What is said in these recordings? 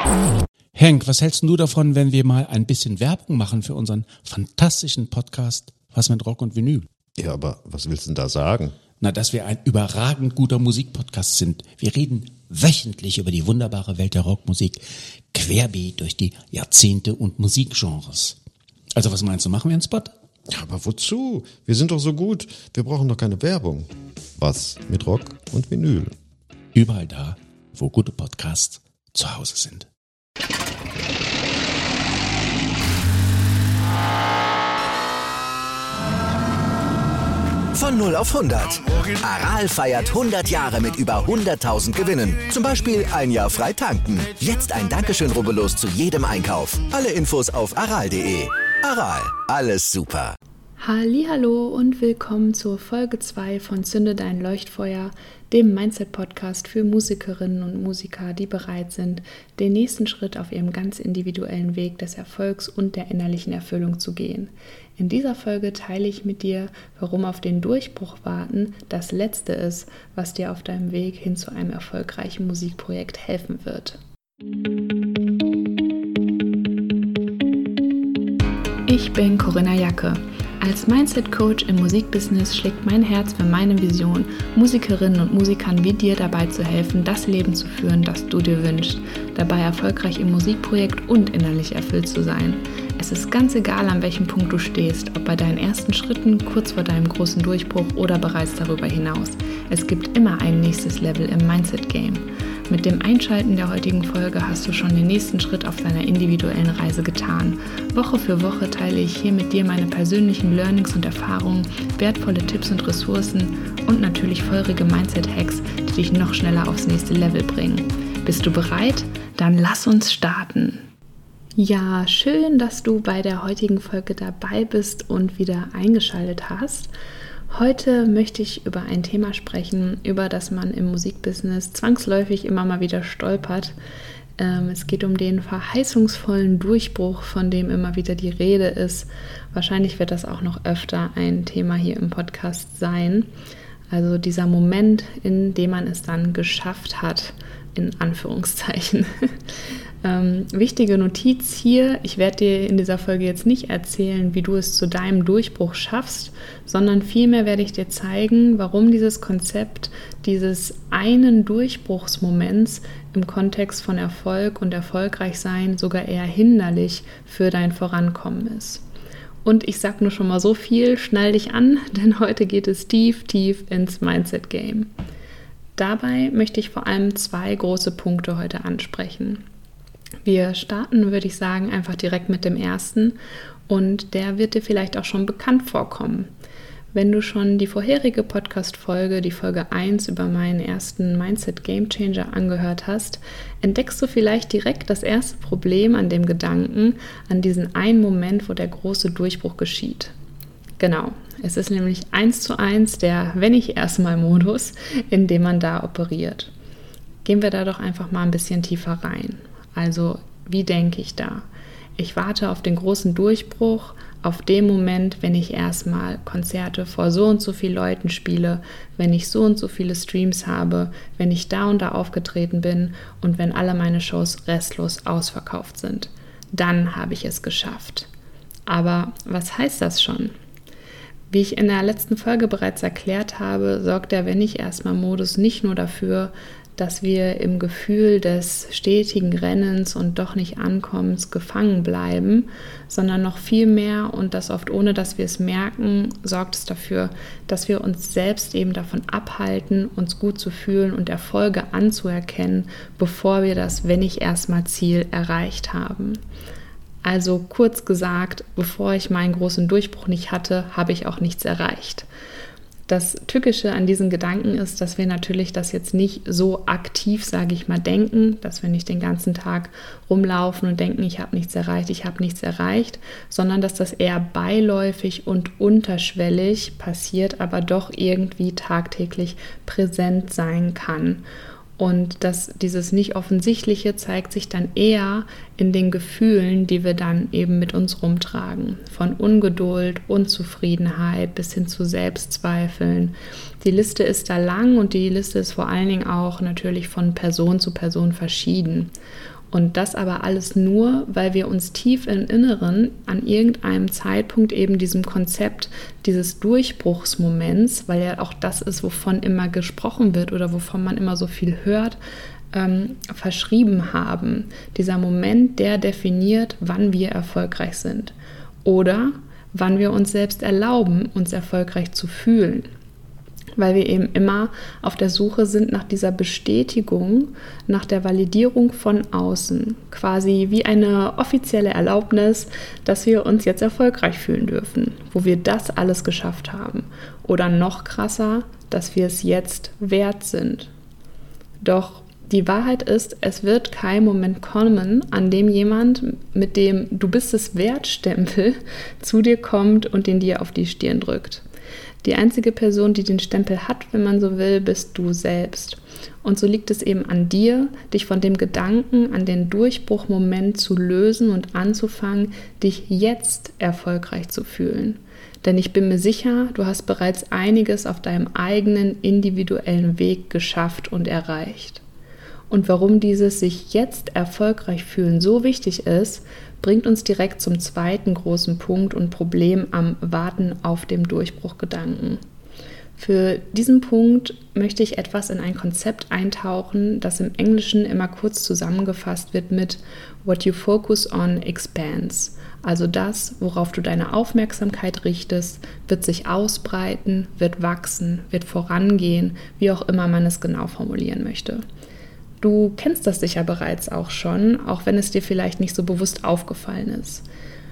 Henk, was hältst du davon, wenn wir mal ein bisschen Werbung machen für unseren fantastischen Podcast Was mit Rock und Vinyl? Ja, aber was willst du denn da sagen? Na, dass wir ein überragend guter Musikpodcast sind. Wir reden wöchentlich über die wunderbare Welt der Rockmusik, querbeet durch die Jahrzehnte und Musikgenres. Also was meinst du, machen wir einen Spot? Ja, aber wozu? Wir sind doch so gut. Wir brauchen doch keine Werbung. Was mit Rock und Vinyl? Überall da, wo gute Podcasts zu Hause sind. Von 0 auf 100. Aral feiert 100 Jahre mit über 100.000 Gewinnen. Zum Beispiel ein Jahr frei tanken. Jetzt ein Dankeschön, rubbellos zu jedem Einkauf. Alle Infos auf aral.de. Aral, alles super. Hallihallo und willkommen zur Folge 2 von Zünde dein Leuchtfeuer, dem Mindset-Podcast für Musikerinnen und Musiker, die bereit sind, den nächsten Schritt auf ihrem ganz individuellen Weg des Erfolgs und der innerlichen Erfüllung zu gehen. In dieser Folge teile ich mit dir, warum auf den Durchbruch warten das Letzte ist, was dir auf deinem Weg hin zu einem erfolgreichen Musikprojekt helfen wird. Ich bin Corinna Jacke. Als Mindset-Coach im Musikbusiness schlägt mein Herz für meine Vision, Musikerinnen und Musikern wie dir dabei zu helfen, das Leben zu führen, das du dir wünschst, dabei erfolgreich im Musikprojekt und innerlich erfüllt zu sein. Es ist ganz egal, an welchem Punkt du stehst, ob bei deinen ersten Schritten, kurz vor deinem großen Durchbruch oder bereits darüber hinaus. Es gibt immer ein nächstes Level im Mindset-Game. Mit dem Einschalten der heutigen Folge hast du schon den nächsten Schritt auf deiner individuellen Reise getan. Woche für Woche teile ich hier mit dir meine persönlichen Learnings und Erfahrungen, wertvolle Tipps und Ressourcen und natürlich feurige Mindset-Hacks, die dich noch schneller aufs nächste Level bringen. Bist du bereit? Dann lass uns starten! Ja, schön, dass du bei der heutigen Folge dabei bist und wieder eingeschaltet hast. Heute möchte ich über ein Thema sprechen, über das man im Musikbusiness zwangsläufig immer mal wieder stolpert. Es geht um den verheißungsvollen Durchbruch, von dem immer wieder die Rede ist. Wahrscheinlich wird das auch noch öfter ein Thema hier im Podcast sein. Also dieser Moment, in dem man es dann geschafft hat, in Anführungszeichen. Wichtige Notiz hier, ich werde dir in dieser Folge jetzt nicht erzählen, wie du es zu deinem Durchbruch schaffst, sondern vielmehr werde ich dir zeigen, warum dieses Konzept dieses einen Durchbruchsmoments im Kontext von Erfolg und Erfolgreichsein sogar eher hinderlich für dein Vorankommen ist. Und ich sage nur schon mal so viel, schnall dich an, denn heute geht es tief ins Mindset-Game. Dabei möchte ich vor allem 2 große Punkte heute ansprechen. Wir starten, würde ich sagen, einfach direkt mit dem ersten und der wird dir vielleicht auch schon bekannt vorkommen. Wenn du schon die vorherige Podcast-Folge, die Folge 1 über meinen ersten Mindset Game Changer angehört hast, entdeckst du vielleicht direkt das erste Problem an dem Gedanken, an diesen einen Moment, wo der große Durchbruch geschieht. Genau, es ist nämlich 1:1 der Wenn-ich-erstmal-Modus, in dem man da operiert. Gehen wir da doch einfach mal ein bisschen tiefer rein. Also, wie denke ich da? Ich warte auf den großen Durchbruch, auf den Moment, wenn ich erstmal Konzerte vor so und so vielen Leuten spiele, wenn ich so und so viele Streams habe, wenn ich da und da aufgetreten bin und wenn alle meine Shows restlos ausverkauft sind. Dann habe ich es geschafft. Aber was heißt das schon? Wie ich in der letzten Folge bereits erklärt habe, sorgt der Wenn-ich-erstmal-Modus nicht nur dafür, dass wir im Gefühl des stetigen Rennens und doch nicht Ankommens gefangen bleiben, sondern noch viel mehr und das oft ohne, dass wir es merken, sorgt es dafür, dass wir uns selbst eben davon abhalten, uns gut zu fühlen und Erfolge anzuerkennen, bevor wir das Wenn-ich-erstmal-Ziel erreicht haben. Also kurz gesagt, bevor ich meinen großen Durchbruch nicht hatte, habe ich auch nichts erreicht. Das Tückische an diesen Gedanken ist, dass wir natürlich das jetzt nicht so aktiv, sage ich mal, denken, dass wir nicht den ganzen Tag rumlaufen und denken, ich habe nichts erreicht, sondern dass das eher beiläufig und unterschwellig passiert, aber doch irgendwie tagtäglich präsent sein kann. Und dieses Nicht-Offensichtliche zeigt sich dann eher in den Gefühlen, die wir dann eben mit uns rumtragen. Von Ungeduld, Unzufriedenheit bis hin zu Selbstzweifeln. Die Liste ist da lang und die Liste ist vor allen Dingen auch natürlich von Person zu Person verschieden. Und das aber alles nur, weil wir uns tief im Inneren an irgendeinem Zeitpunkt eben diesem Konzept dieses Durchbruchsmoments, weil ja auch das ist, wovon immer gesprochen wird oder wovon man immer so viel hört, verschrieben haben. Dieser Moment, der definiert, wann wir erfolgreich sind oder wann wir uns selbst erlauben, uns erfolgreich zu fühlen. Weil wir eben immer auf der Suche sind nach dieser Bestätigung, nach der Validierung von außen, quasi wie eine offizielle Erlaubnis, dass wir uns jetzt erfolgreich fühlen dürfen, wo wir das alles geschafft haben. Oder noch krasser, dass wir es jetzt wert sind. Doch die Wahrheit ist, es wird kein Moment kommen, an dem jemand mit dem Du bist es wert Stempel zu dir kommt und den dir auf die Stirn drückt. Die einzige Person, die den Stempel hat, wenn man so will, bist du selbst. Und so liegt es eben an dir, dich von dem Gedanken an den Durchbruchmoment zu lösen und anzufangen, dich jetzt erfolgreich zu fühlen. Denn ich bin mir sicher, du hast bereits einiges auf deinem eigenen individuellen Weg geschafft und erreicht. Und warum dieses sich jetzt erfolgreich fühlen so wichtig ist, bringt uns direkt zum zweiten großen Punkt und Problem am Warten auf dem Durchbruchgedanken. Für diesen Punkt möchte ich etwas in ein Konzept eintauchen, das im Englischen immer kurz zusammengefasst wird mit What you focus on expands. Also das, worauf du deine Aufmerksamkeit richtest, wird sich ausbreiten, wird wachsen, wird vorangehen, wie auch immer man es genau formulieren möchte. Du kennst das sicher bereits auch schon, auch wenn es dir vielleicht nicht so bewusst aufgefallen ist.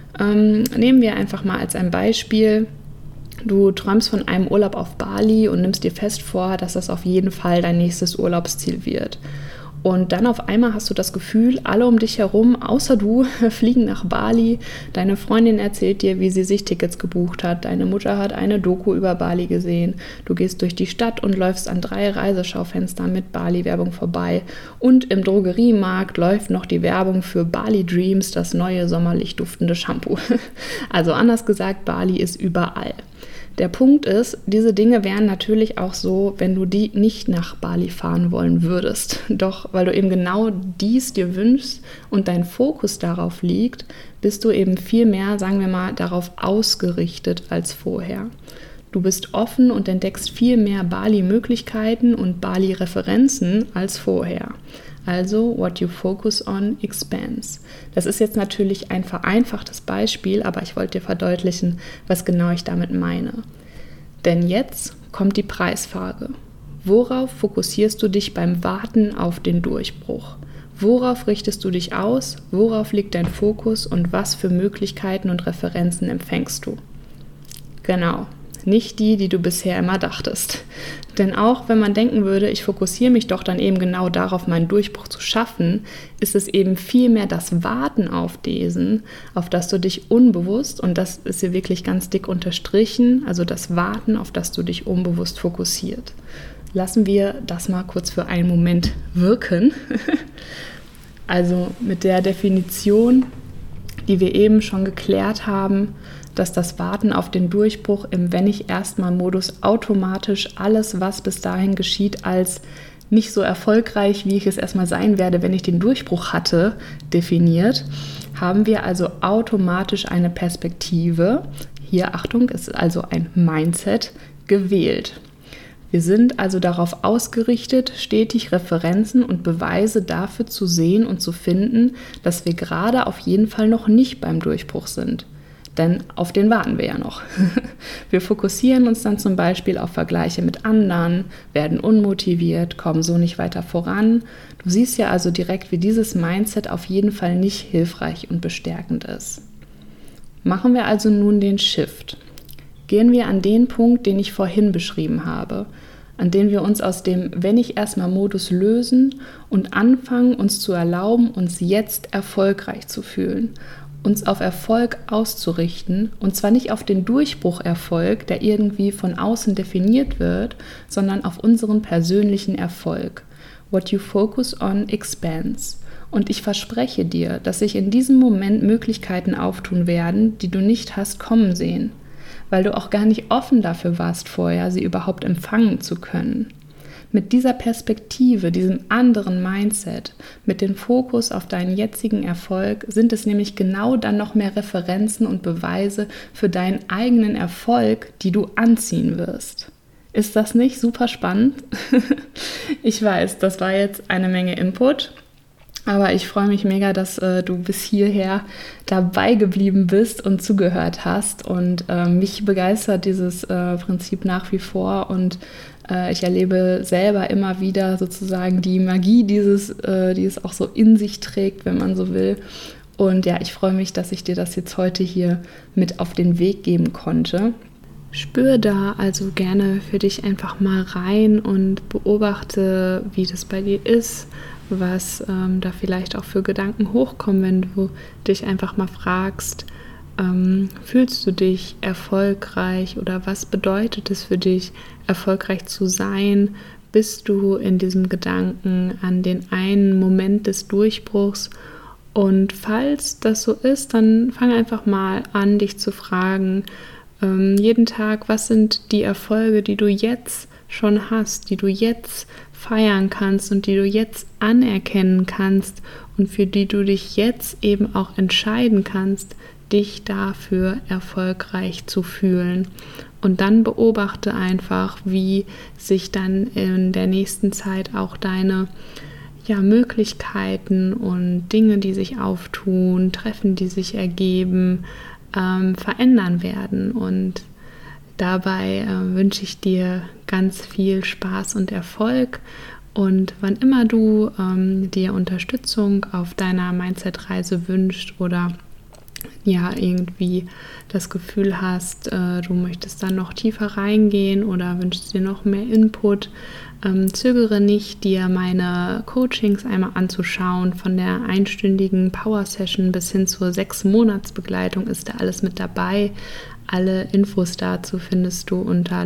Nehmen wir einfach mal als ein Beispiel, du träumst von einem Urlaub auf Bali und nimmst dir fest vor, dass das auf jeden Fall dein nächstes Urlaubsziel wird. Und dann auf einmal hast du das Gefühl, alle um dich herum, außer du, fliegen nach Bali. Deine Freundin erzählt dir, wie sie sich Tickets gebucht hat. Deine Mutter hat eine Doku über Bali gesehen. Du gehst durch die Stadt und läufst an 3 Reiseschaufenstern mit Bali-Werbung vorbei. Und im Drogeriemarkt läuft noch die Werbung für Bali Dreams, das neue sommerlich duftende Shampoo. Also anders gesagt, Bali ist überall. Der Punkt ist, diese Dinge wären natürlich auch so, wenn du die nicht nach Bali fahren wollen würdest. Doch weil du eben genau dies dir wünschst und dein Fokus darauf liegt, bist du eben viel mehr, sagen wir mal, darauf ausgerichtet als vorher. Du bist offen und entdeckst viel mehr Bali-Möglichkeiten und Bali-Referenzen als vorher. Also, what you focus on expands. Das ist jetzt natürlich ein vereinfachtes Beispiel, aber ich wollte dir verdeutlichen, was genau ich damit meine. Denn jetzt kommt die Preisfrage. Worauf fokussierst du dich beim Warten auf den Durchbruch? Worauf richtest du dich aus? Worauf liegt dein Fokus und was für Möglichkeiten und Referenzen empfängst du? Genau. Nicht die, die du bisher immer dachtest. Denn auch wenn man denken würde, ich fokussiere mich doch dann eben genau darauf, meinen Durchbruch zu schaffen, ist es eben vielmehr das Warten auf diesen, auf das du dich unbewusst, und das ist hier wirklich ganz dick unterstrichen, also das Warten, auf das du dich unbewusst fokussiert. Lassen wir das mal kurz für einen Moment wirken. Also mit der Definition, die wir eben schon geklärt haben, dass das Warten auf den Durchbruch im Wenn-ich-erstmal-Modus automatisch alles, was bis dahin geschieht, als nicht so erfolgreich, wie ich es erstmal sein werde, wenn ich den Durchbruch hatte, definiert, haben wir also automatisch eine Perspektive, hier Achtung, ist also ein Mindset, gewählt. Wir sind also darauf ausgerichtet, stetig Referenzen und Beweise dafür zu sehen und zu finden, dass wir gerade auf jeden Fall noch nicht beim Durchbruch sind. Denn auf den warten wir ja noch. Wir fokussieren uns dann zum Beispiel auf Vergleiche mit anderen, werden unmotiviert, kommen so nicht weiter voran. Du siehst ja also direkt, wie dieses Mindset auf jeden Fall nicht hilfreich und bestärkend ist. Machen wir also nun den Shift. Gehen wir an den Punkt, den ich vorhin beschrieben habe, an dem wir uns aus dem Wenn-ich-erstmal-Modus lösen und anfangen, uns zu erlauben, uns jetzt erfolgreich zu fühlen, uns auf Erfolg auszurichten, und zwar nicht auf den Durchbrucherfolg, der irgendwie von außen definiert wird, sondern auf unseren persönlichen Erfolg. What you focus on expands. Und ich verspreche dir, dass sich in diesem Moment Möglichkeiten auftun werden, die du nicht hast kommen sehen, weil du auch gar nicht offen dafür warst vorher, sie überhaupt empfangen zu können. Mit dieser Perspektive, diesem anderen Mindset, mit dem Fokus auf deinen jetzigen Erfolg, sind es nämlich genau dann noch mehr Referenzen und Beweise für deinen eigenen Erfolg, die du anziehen wirst. Ist das nicht super spannend? Ich weiß, das war jetzt eine Menge Input, aber ich freue mich mega, dass du bis hierher dabei geblieben bist und zugehört hast. Und mich begeistert dieses Prinzip nach wie vor und ich erlebe selber immer wieder sozusagen die Magie die es auch so in sich trägt, wenn man so will. Und ja, ich freue mich, dass ich dir das jetzt heute hier mit auf den Weg geben konnte. Spür da also gerne für dich einfach mal rein und beobachte, wie das bei dir ist, was da vielleicht auch für Gedanken hochkommen, wenn du dich einfach mal fragst, fühlst du dich erfolgreich oder was bedeutet es für dich, erfolgreich zu sein? Bist du in diesem Gedanken an den einen Moment des Durchbruchs? Und falls das so ist, dann fang einfach mal an, dich zu fragen, jeden Tag, was sind die Erfolge, die du jetzt schon hast, die du jetzt feiern kannst und die du jetzt anerkennen kannst und für die du dich jetzt eben auch entscheiden kannst, dich dafür erfolgreich zu fühlen. Und dann beobachte einfach, wie sich dann in der nächsten Zeit auch deine Möglichkeiten und Dinge, die sich auftun, Treffen, die sich ergeben, verändern werden. Und dabei wünsche ich dir ganz viel Spaß und Erfolg. Und wann immer du dir Unterstützung auf deiner Mindset-Reise wünschst oder irgendwie das Gefühl hast, du möchtest dann noch tiefer reingehen oder wünschst dir noch mehr Input, zögere nicht, dir meine Coachings einmal anzuschauen. Von der einstündigen Power-Session bis hin zur 6-Monats-Begleitung ist da alles mit dabei. Alle Infos dazu findest du unter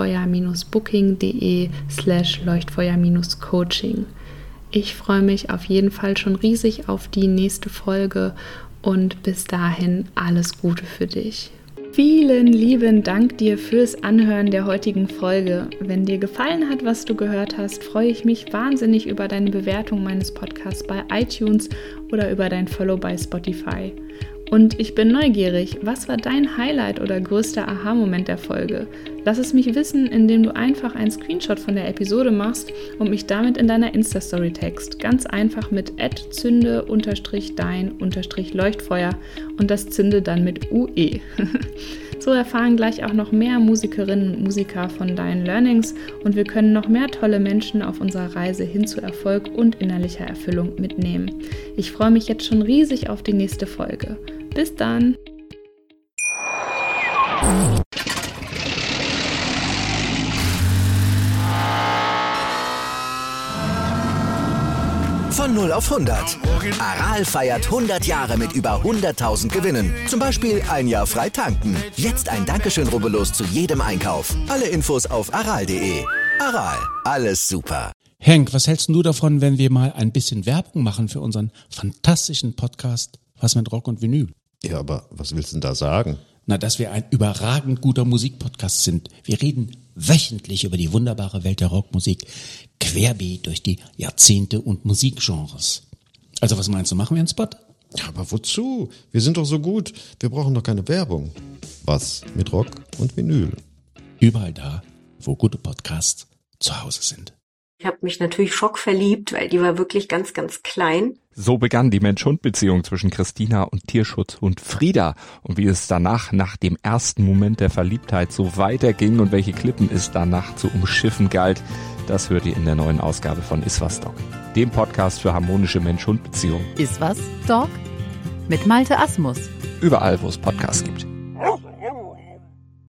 leuchtfeuer-booking.de/leuchtfeuer-coaching. Ich freue mich auf jeden Fall schon riesig auf die nächste Folge und bis dahin alles Gute für dich. Vielen lieben Dank dir fürs Anhören der heutigen Folge. Wenn dir gefallen hat, was du gehört hast, freue ich mich wahnsinnig über deine Bewertung meines Podcasts bei iTunes oder über dein Follow bei Spotify. Und ich bin neugierig, was war dein Highlight oder größter Aha-Moment der Folge? Lass es mich wissen, indem du einfach einen Screenshot von der Episode machst und mich damit in deiner Insta-Story text. Ganz einfach mit @zünde_dein_Leuchtfeuer und das Zünde dann mit UE. So erfahren gleich auch noch mehr Musikerinnen und Musiker von deinen Learnings und wir können noch mehr tolle Menschen auf unserer Reise hin zu Erfolg und innerlicher Erfüllung mitnehmen. Ich freue mich jetzt schon riesig auf die nächste Folge. Bis dann! Von 0 auf 100. Aral feiert 100 Jahre mit über 100.000 Gewinnen. Zum Beispiel ein Jahr frei tanken. Jetzt ein Dankeschön, rubbellos zu jedem Einkauf. Alle Infos auf aral.de. Aral, alles super. Henk, was hältst du davon, wenn wir mal ein bisschen Werbung machen für unseren fantastischen Podcast Was mit Rock und Vinyl? Ja, aber was willst du denn da sagen? Na, dass wir ein überragend guter Musikpodcast sind. Wir reden wöchentlich über die wunderbare Welt der Rockmusik, querbeet durch die Jahrzehnte und Musikgenres. Also was meinst du, machen wir einen Spot? Ja, aber wozu? Wir sind doch so gut. Wir brauchen doch keine Werbung. Was mit Rock und Vinyl? Überall da, wo gute Podcasts zu Hause sind. Ich habe mich natürlich schockverliebt, weil die war wirklich ganz, ganz klein. So begann die Mensch-Hund-Beziehung zwischen Christina und Tierschutzhund Frieda. Und wie es danach, nach dem ersten Moment der Verliebtheit, so weiterging und welche Klippen es danach zu umschiffen galt, das hört ihr in der neuen Ausgabe von Iswas Dog, dem Podcast für harmonische Mensch-Hund-Beziehungen. Iswas Dog? Mit Malte Asmus. Überall, wo es Podcasts gibt.